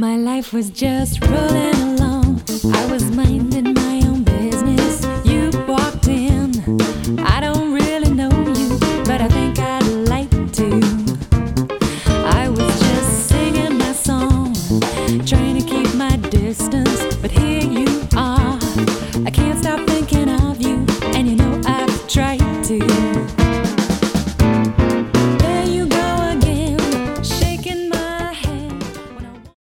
My life was just rolling along. I was minding